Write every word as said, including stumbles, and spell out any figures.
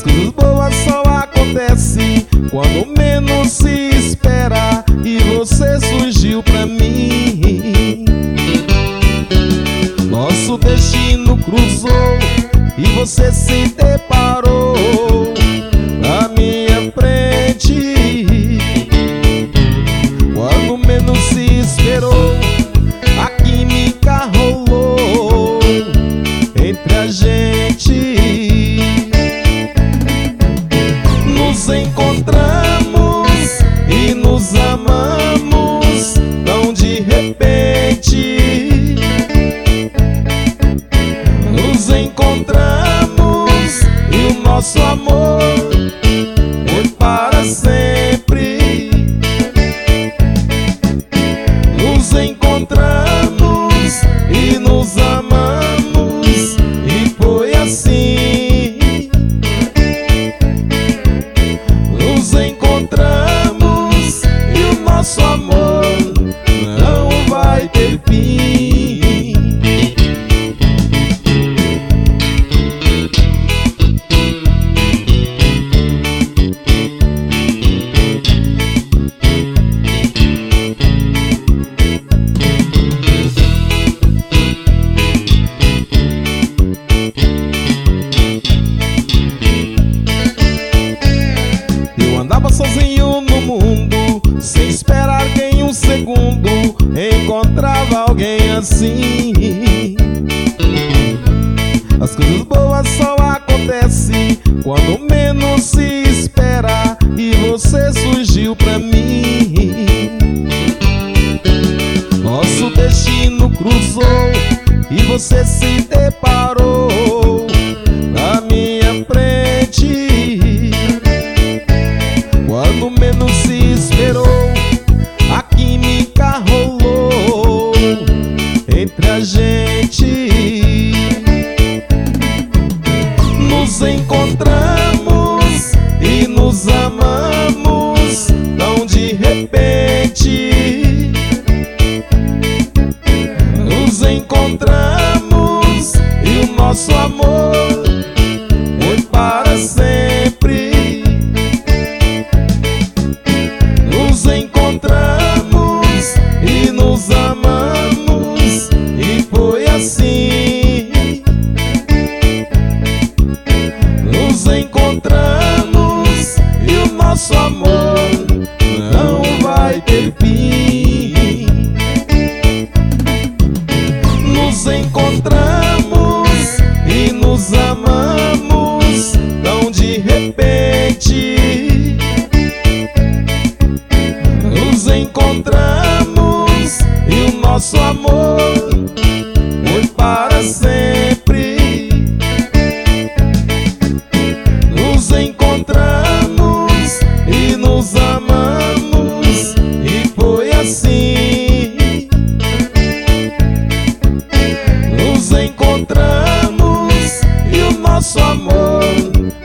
coisas boas só acontecem quando menos se espera, e você surgiu pra mim. Nosso destino cruzou e você se deparou na minha frente. Quando menos se esperou, a química rolou entre a gente. Nos encontramos e nos amamos tão de repente. Nos encontramos e o nosso amor foi para sempre. Nos encontramos e nos amamos e foi assim. Nos encontramos e o nosso amor não vai ter fim. Sozinho no mundo, sem esperar que em um segundo encontrava alguém assim. As coisas boas só acontecem quando menos se espera, e você surgiu pra mim. Nosso destino cruzou e você se deparou na minha frente. Quando menos se esperou, a química rolou entre a gente. Nos encontramos e nos amamos tão de repente. Nos encontramos e o nosso amor foi para sempre. Nos encontramos e nos amamos e foi assim. Nos encontramos e o nosso amor não vai ter fim. Nos encontramos e nos amamos tão de repente. Nos encontramos e o nosso amor foi para sempre. Nos encontramos e nos amamos e foi assim. Nos encontramos e o nosso amor